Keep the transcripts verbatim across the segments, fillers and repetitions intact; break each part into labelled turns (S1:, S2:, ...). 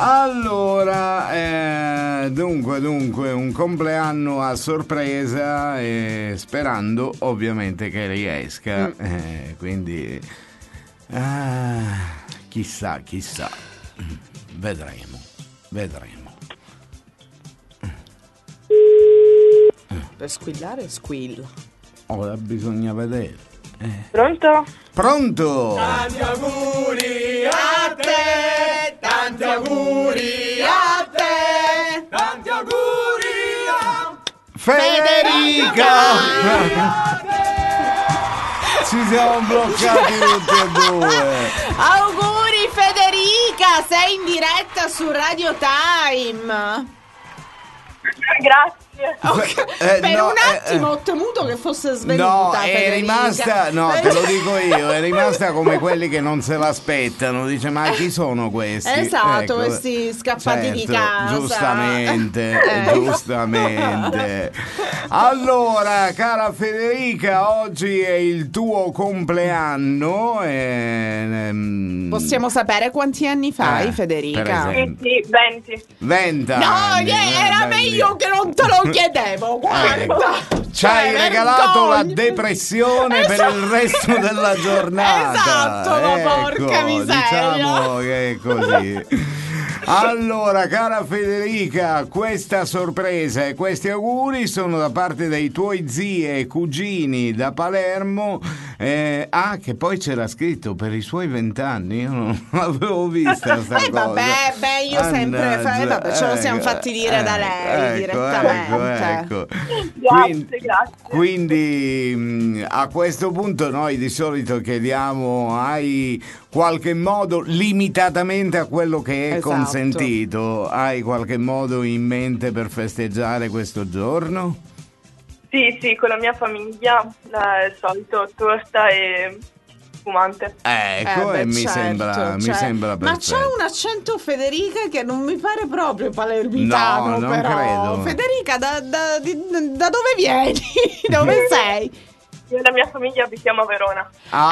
S1: Allora, eh, dunque, dunque, un compleanno a sorpresa, eh, sperando ovviamente che riesca. Mm. Eh, quindi, ah, chissà, chissà. Vedremo, vedremo.
S2: Per squillare, squill.
S1: Ora bisogna vedere. Eh.
S3: Pronto?
S1: Pronto?
S4: Tanti auguri a te, tanti auguri a te, tanti auguri a
S1: Federica! Ci siamo bloccati tutti e due.
S2: Auguri Federica, sei in diretta su Radio Time.
S3: Grazie.
S2: Okay.
S1: Eh,
S2: per
S1: no,
S2: un attimo
S1: eh,
S2: ho temuto che fosse svenuta.
S1: No, è
S2: Federica.
S1: rimasta, no, te lo dico io, è rimasta come quelli che non se l'aspettano. Dice, ma chi sono questi?
S2: Esatto,
S1: ecco,
S2: questi scappati
S1: certo,
S2: di casa.
S1: Giustamente,
S2: eh.
S1: giustamente. Allora, cara Federica, oggi è il tuo compleanno. E, um,
S2: Possiamo sapere quanti anni fai,
S1: eh,
S2: Federica?
S3: Sì, sì, venti.
S1: venti
S2: No,
S1: anni,
S2: yeah, era
S1: belli.
S2: meglio che non te lo chiedevo, guarda.
S1: Ci hai
S2: Cioè,
S1: regalato
S2: vergogna.
S1: la depressione
S2: Esatto.
S1: per il resto della giornata.
S2: Esatto, ma
S1: ecco,
S2: porca miseria.
S1: diciamo che è così. Allora, cara Federica, questa sorpresa e questi auguri sono da parte dei tuoi zii e cugini da Palermo. Eh, ah, che poi c'era scritto per i suoi vent'anni. Io non l'avevo vista sta
S2: Eh
S1: cosa.
S2: vabbè, beh, io sempre fa- eh, vabbè, ce lo siamo
S1: Ecco,
S2: fatti dire da lei
S1: ecco,
S2: direttamente.
S1: Ecco, ecco.
S3: Grazie,
S1: Quindi,
S3: grazie.
S1: quindi mh, a questo punto noi di solito chiediamo, hai qualche modo, limitatamente a quello che è
S2: Esatto.
S1: consentito, hai qualche modo in mente per festeggiare questo giorno?
S3: Sì, sì, con la mia famiglia, eh, il solito torta e fumante.
S1: Ecco,
S2: Eh,
S1: e
S2: beh,
S1: mi
S2: certo,
S1: sembra, mi
S2: cioè,
S1: sembra
S2: ma
S1: perfetto.
S2: c'ha un accento, Federica, che non mi pare proprio palermitano.
S1: No, non
S2: però.
S1: credo.
S2: Federica, da, da- di- da dove vieni? Dove sei?
S3: Io e la mia famiglia abitiamo a Verona.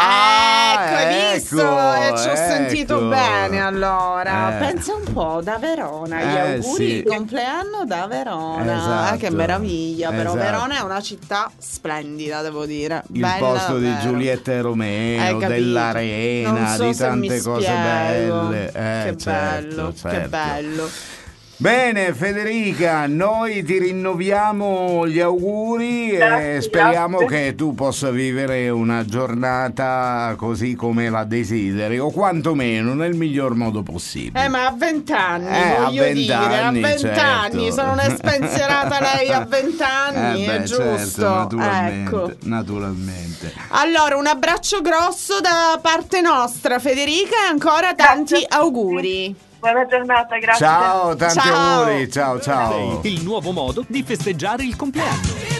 S1: Ah,
S2: ecco, hai visto? E ci ho
S1: ecco.
S2: sentito bene allora.
S1: Eh.
S2: Pensa un po', da Verona. Gli
S1: Eh,
S2: auguri
S1: sì.
S2: di compleanno da Verona.
S1: Esatto.
S2: Ah, che meraviglia. Però
S1: Esatto.
S2: Verona è una città splendida, devo dire.
S1: Il
S2: Bella
S1: posto di
S2: davvero.
S1: Giulietta e Romeo,
S2: Hai capito?
S1: dell'arena,
S2: Non so
S1: di
S2: se mi
S1: tante cose
S2: spiego.
S1: belle. Eh,
S2: che
S1: certo,
S2: bello,
S1: certo.
S2: che bello.
S1: Bene Federica, noi ti rinnoviamo gli auguri
S3: Grazie,
S1: e speriamo
S3: grazie.
S1: che tu possa vivere una giornata così come la desideri, o quantomeno nel miglior modo possibile.
S2: Eh, ma a vent'anni,
S1: Eh, a
S2: voglio dire, a
S1: vent'anni,
S2: vent'anni,
S1: certo.
S2: se non è spensierata lei a vent'anni,
S1: Eh beh,
S2: è giusto.
S1: certo, naturalmente,
S2: Ecco.
S1: naturalmente.
S2: Allora, un abbraccio grosso da parte nostra, Federica, e ancora tanti
S3: Grazie.
S2: auguri.
S3: Buona giornata, grazie.
S1: Ciao, tanti
S2: Ciao.
S1: auguri, ciao ciao.
S5: Il nuovo modo di festeggiare il compleanno.